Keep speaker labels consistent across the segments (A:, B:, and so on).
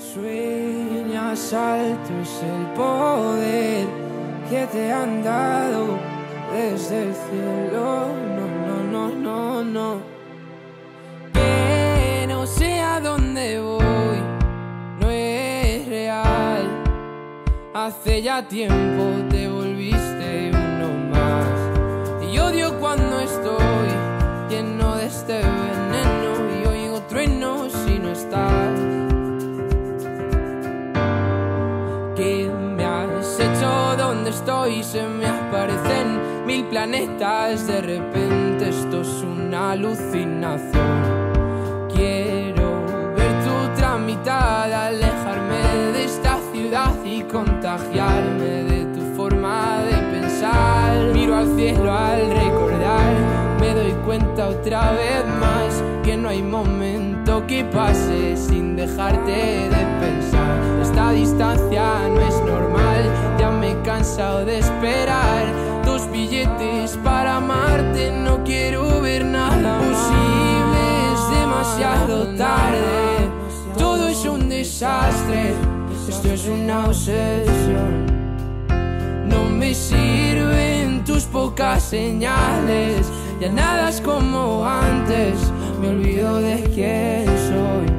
A: Sueñas alto es el poder que te han dado desde el cielo. No. Que no sé a dónde voy, no es real. Hace ya tiempo te volviste uno más. Y odio cuando estoy lleno de este veneno y oigo truenos si no estás. ¿Qué me has hecho? ¿Dónde estoy? Se me aparecen 1000 planetas. De repente esto es una alucinación. Quiero ver tu otra mitad, alejarme de esta ciudad y contagiarme de tu forma de pensar. Miro al cielo al recordar, me doy cuenta otra vez más que no hay momento que pase sin dejarte de pensar. Esta distancia no es normal, ya me he cansado de esperar 2 billetes para amarte, no quiero ver nada posible, es demasiado tarde, todo es un desastre, esto es una obsesión. No me sirven tus pocas señales, ya nada es como antes, me olvido de quién soy.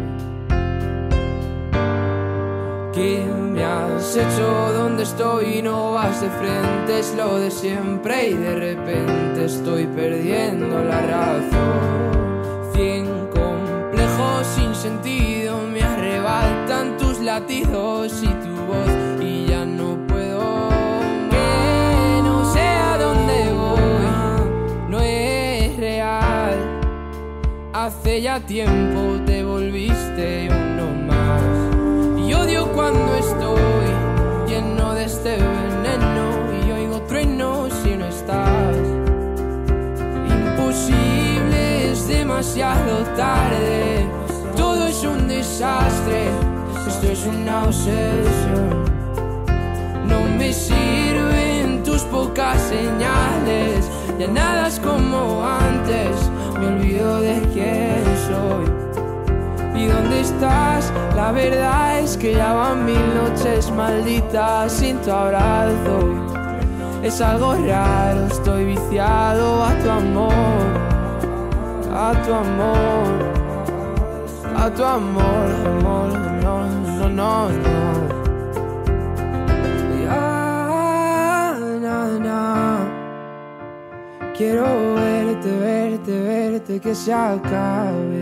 A: ¿Qué me has hecho? ¿Dónde estoy? No vas de frente, es lo de siempre y de repente estoy perdiendo la razón. 100 complejos sin sentido me arrebatan tus latidos y tu voz y ya no puedo. Que no sé a dónde voy, no es real. Hace ya tiempo te volviste uno más. Y odio cuando estoy lleno de este veneno y oigo truenos si no estás. Imposible, es demasiado tarde, todo es un desastre, esto es una obsesión. No me sirven tus pocas señales, ya nada es como antes, me olvido de quién soy. ¿Y dónde estás? La verdad es que ya van 1000 noches malditas sin tu abrazo. Es algo raro, estoy viciado a tu amor, a tu amor, a tu amor, amor, no. Quiero verte, que se acabe.